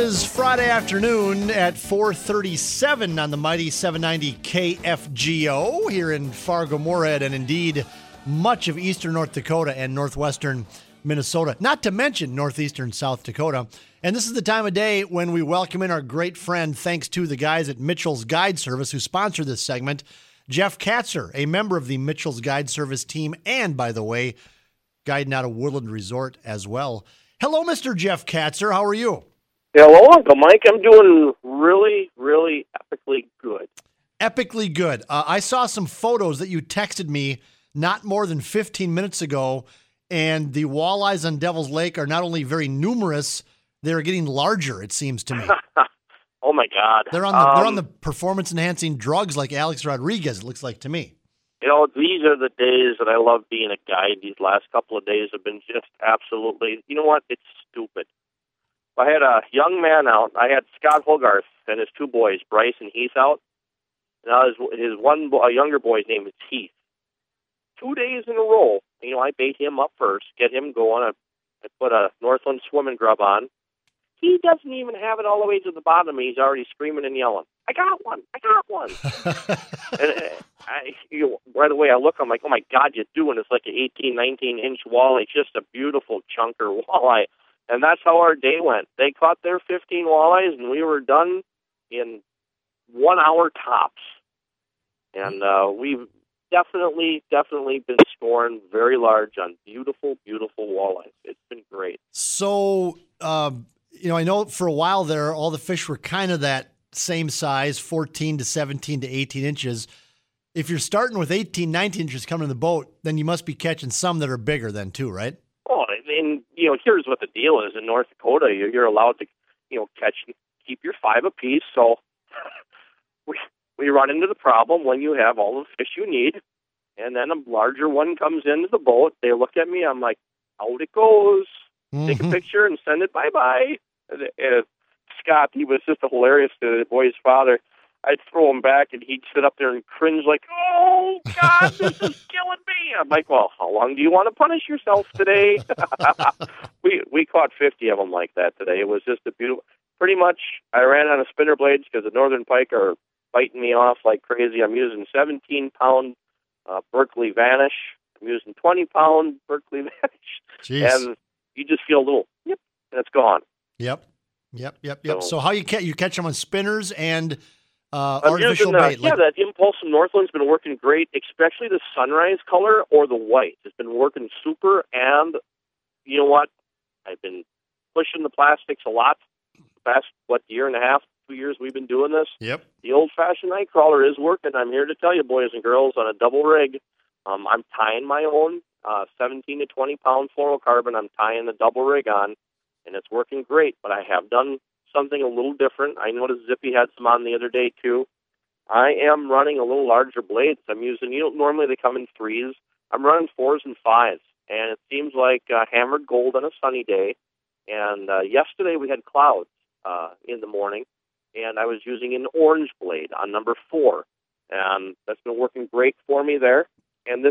is Friday afternoon at 4:37 on the mighty 790 KFGO here in Fargo-Moorhead, and indeed much of eastern North Dakota and northwestern Minnesota, not to mention northeastern South Dakota. And this is the time of day when we welcome in our great friend, thanks to the guys at Mitchell's Guide Service who sponsor this segment, Jeff Katzer, a member of the Mitchell's Guide Service team, and, by the way, guiding out of Woodland Resort as well. Hello, Mr. Jeff Katzer. How are you? Hello, Uncle Mike. I'm doing really, really epically good. Epically good. I saw some photos that you texted me not more than 15 minutes ago, and the walleyes on Devil's Lake are not only very numerous, they're getting larger, it seems to me. Oh, my God. They're on the performance-enhancing drugs like Alex Rodriguez, it looks like to me. You know, these are the days that I love being a guide. These last couple of days have been just absolutely, you know what, it's stupid. I had a young man out. I had Scott Hogarth and his two boys, Bryce and Heath, out. Now his a younger boy's name is Heath. 2 days in a row, you know, I bait him up first, get him going. I put a Northland swimming grub on. He doesn't even have it all the way to the bottom. He's already screaming and yelling, I got one! I got one! And right away I look, I'm like, oh my God, you're doing it's like an 18, 19-inch walleye, just a beautiful chunker walleye. And that's how our day went. They caught their 15 walleyes, and we were done in 1 hour tops. And we've definitely been scoring very large on beautiful, beautiful walleyes. It's been great. So, I know for a while there, all the fish were kind of that same size, 14 to 17 to 18 inches. If you're starting with 18, 19 inches coming in the boat, then you must be catching some that are bigger then too, right? Oh, and, here's what the deal is. In North Dakota, you're allowed to, keep your 5 apiece. So we run into the problem when you have all the fish you need, and then a larger one comes into the boat. They look at me. I'm like, out it goes. Take a picture and send it bye-bye. And Scott, he was just hilarious to the boy's father. I'd throw him back, and he'd sit up there and cringe like, oh, God, this is killing me. I'm like, well, how long do you want to punish yourself today? We caught 50 of them like that today. It was just a beautiful, pretty much, I ran out of spinner blades because the northern pike are biting me off like crazy. I'm using 17-pound Berkeley Vanish. I'm using 20-pound Berkeley Vanish. Jeez. And you just feel a little, yep, and it's gone. Yep. So how you catch them on spinners and artificial bait? That Impulse from Northland's been working great, especially the sunrise color or the white. It's been working super, and you know what? I've been pushing the plastics a lot the past, year and a half, 2 years we've been doing this. Yep. The old-fashioned night crawler is working. I'm here to tell you, boys and girls, on a double rig. I'm tying my own 17 to 20-pound fluorocarbon. I'm tying the double rig on, and it's working great, but I have done something a little different. I noticed Zippy had some on the other day, too. I am running a little larger blades. I'm using, normally they come in 3s. I'm running 4s and 5s, and it seems like hammered gold on a sunny day. And yesterday we had clouds in the morning, and I was using an orange blade on number 4, and that's been working great for me there. And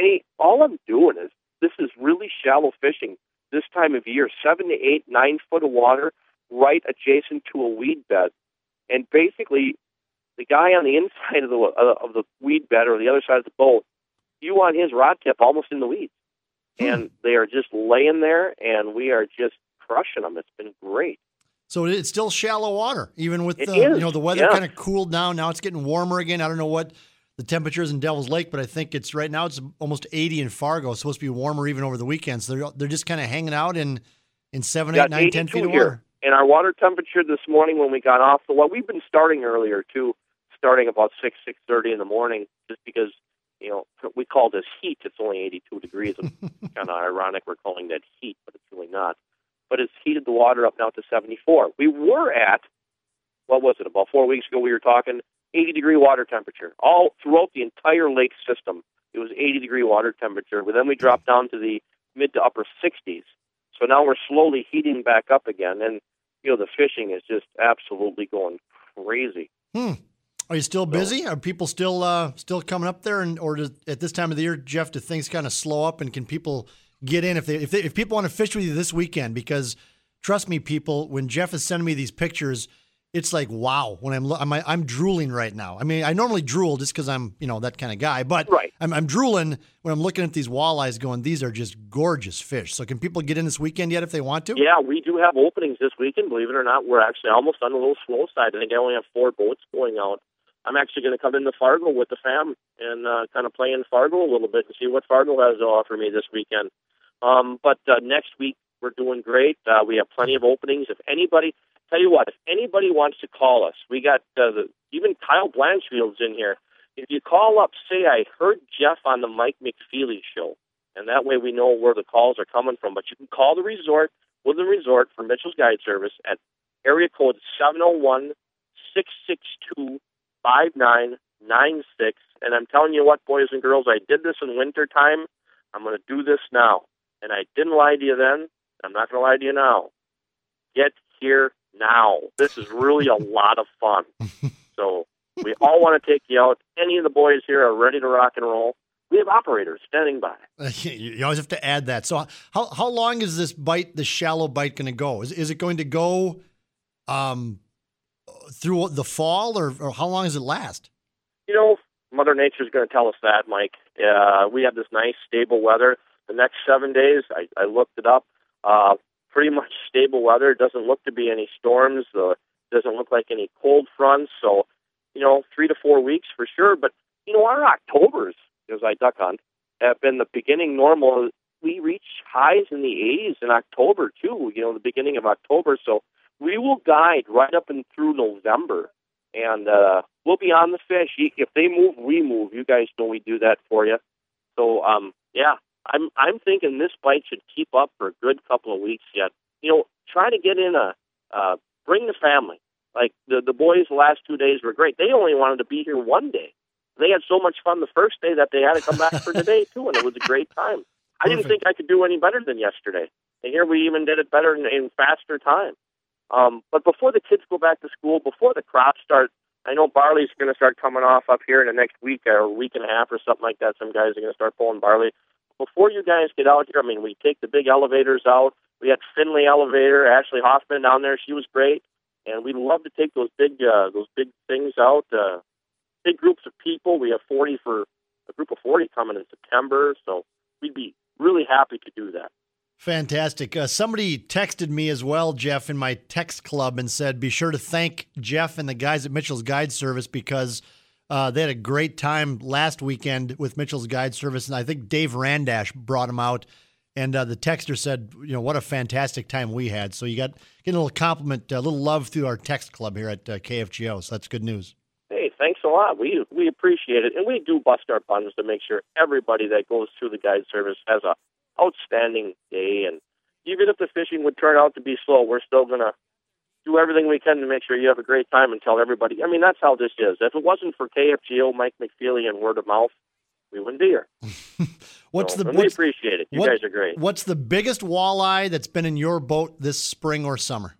all I'm doing is, this is really shallow fishing this time of year, 7 to 8, 9 foot of water, right adjacent to a weed bed. And basically, the guy on the inside of the weed bed or the other side of the boat, you want his rod tip almost in the weeds. And they are just laying there, and we are just crushing them. It's been great. So it's still shallow water, even with the weather kind of cooled down. Now it's getting warmer again. I don't know what the temperature is in Devil's Lake, but I think right now it's almost 80 in Fargo. It's supposed to be warmer even over the weekend. So they're just kind of hanging out in 7, 8, 9, 10 feet of water. And our water temperature this morning when we got off we've been starting earlier too, starting about 6:30 in the morning, just because we call this heat. It's only 82 degrees. It's kind of ironic we're calling that heat, but it's really not. But it's heated the water up now to 74. We were at, about 4 weeks ago we were talking 80-degree water temperature. All throughout the entire lake system, it was 80-degree water temperature. But then we dropped down to the mid to upper 60s. So now we're slowly heating back up again. And, the fishing is just absolutely going crazy. Are you still busy? Are people still coming up there? At this time of the year, Jeff, do things kind of slow up? And can people get in if people want to fish with you this weekend? Because trust me, people, when Jeff is sending me these pictures, it's like, wow, when I'm drooling right now. I mean, I normally drool just because I'm, that kind of guy, but Right. I'm drooling when I'm looking at these walleyes going, these are just gorgeous fish. So can people get in this weekend yet if they want to? Yeah, we do have openings this weekend, believe it or not. We're actually almost on the little slow side. I think I only have 4 boats going out. I'm actually going to come into Fargo with the fam and kind of play in Fargo a little bit and see what Fargo has to offer me this weekend. But next week, we're doing great. We have plenty of openings. If anybody wants to call us, we got even Kyle Blanchfield's in here. If you call up, say, I heard Jeff on the Mike McFeely show, and that way we know where the calls are coming from. But you can call the resort, Woodland Resort, for Mitchell's Guide Service at area code 701-662-5996. And I'm telling you what, boys and girls, I did this in winter time. I'm going to do this now. And I didn't lie to you then. I'm not going to lie to you now. Get here now. This is really a lot of fun. So we all want to take you out. Any of the boys here are ready to rock and roll. We have operators standing by. You always have to add that. So how long is this bite, the shallow bite, going to go? Is it going to go through the fall, or how long does it last? Mother Nature's going to tell us that, Mike. We have this nice, stable weather. The next 7 days, I looked it up, pretty much stable weather. It doesn't look to be any storms. Doesn't look like any cold fronts. So, 3 to 4 weeks for sure. But, our Octobers, as I duck hunt, have been the beginning normal. We reach highs in the 80s in October, too, the beginning of October. So we will guide right up and through November. And we'll be on the fish. If they move, we move. You guys know we do that for you. So, yeah, I'm thinking this bite should keep up for a good couple of weeks yet. Try to get in bring the family. Like the boys the last 2 days were great. They only wanted to be here one day. They had so much fun the first day that they had to come back for today, too, and it was a great time. I didn't think I could do any better than yesterday. And here we even did it better in faster time. But before the kids go back to school, before the crops start, I know barley's going to start coming off up here in the next week or a week and a half or something like that. Some guys are going to start pulling barley. Before you guys get out here, we take the big elevators out. We had Finley Elevator, Ashley Hoffman down there. She was great. And we'd love to take those big things out. Big groups of people. We have a group of 40 coming in September. So we'd be really happy to do that. Fantastic. Somebody texted me as well, Jeff, in my text club and said, be sure to thank Jeff and the guys at Mitchell's Guide Service because they had a great time last weekend with Mitchell's Guide Service. And I think Dave Randash brought them out. And the texter said, what a fantastic time we had. So you get a little compliment, a little love through our text club here at KFGO. So that's good news. Hey, thanks a lot. We appreciate it. And we do bust our buns to make sure everybody that goes through the guide service has a outstanding day. And even if the fishing would turn out to be slow, we're still going to do everything we can to make sure you have a great time and tell everybody. That's how this is. If it wasn't for KFGO, Mike McFeely, and word of mouth, we wouldn't be here. We appreciate it. You guys are great. What's the biggest walleye that's been in your boat this spring or summer?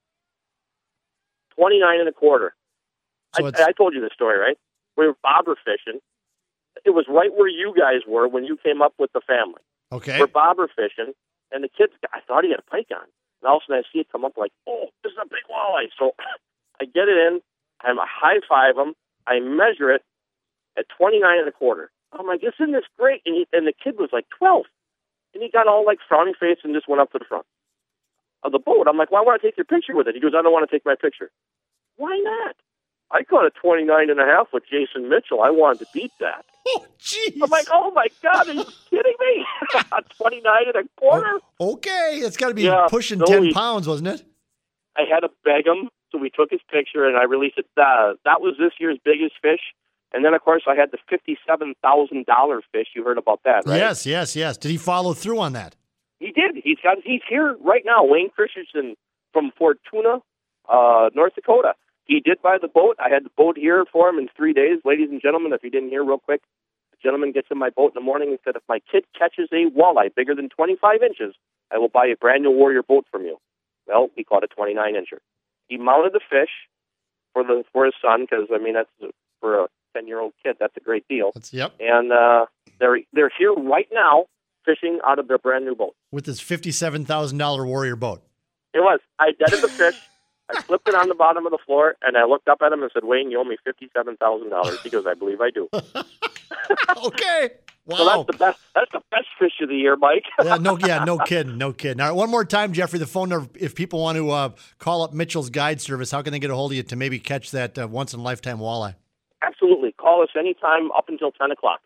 29 1/4. So I told you the story, right? We were bobber fishing. It was right where you guys were when you came up with the family. Okay. We're bobber fishing, and the kids, I thought he had a pike on. And all of a sudden I see it come up like, oh, this is a big walleye. So I get it in, I high-five him, I measure it at 29 1/4. I'm like, isn't this great? And the kid was like 12. And he got all like frowning face and just went up to the front of the boat. I'm like, well, I want to take your picture with it. He goes, I don't want to take my picture. Why not? I caught a 29 1/2 with Jason Mitchell. I wanted to beat that. Oh, jeez. I'm like, oh my God, are you kidding me? 29 1/4? Okay, it's got to be pushing 10 pounds, wasn't it? I had to beg him, so we took his picture and I released it. That was this year's biggest fish. And then, of course, I had the $57,000 fish. You heard about that, right? Yes. Did he follow through on that? He did. He's here right now. Wayne Christensen from Fortuna, North Dakota. He did buy the boat. I had the boat here for him in 3 days. Ladies and gentlemen, if you didn't hear real quick, the gentleman gets in my boat in the morning and said, if my kid catches a walleye bigger than 25 inches, I will buy a brand new Warrior boat from you. Well, he caught a 29-incher. He mounted the fish for his son because, that's for a 10-year-old kid. That's a great deal. Yep. And they're here right now fishing out of their brand new boat. With this $57,000 Warrior boat. It was. I deaded the fish. I flipped it on the bottom of the floor, and I looked up at him and said, Wayne, you owe me $57,000. He goes, I believe I do. Okay. Wow. So that's the best. That's the best fish of the year, Mike. No kidding. All right, one more time, Jeffrey, the phone number, if people want to call up Mitchell's Guide Service, how can they get a hold of you to maybe catch that once-in-a-lifetime walleye? Absolutely. Call us anytime up until 10 o'clock.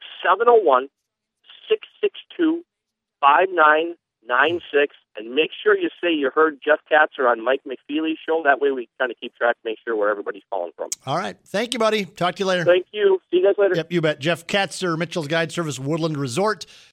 701-662-5996. And make sure you say you heard Jeff Katzer on Mike McFeely's show. That way we kind of keep track, make sure where everybody's calling from. All right. Thank you, buddy. Talk to you later. Thank you. See you guys later. Yep, you bet. Jeff Katzer, Mitchell's Guide Service, Woodland Resort.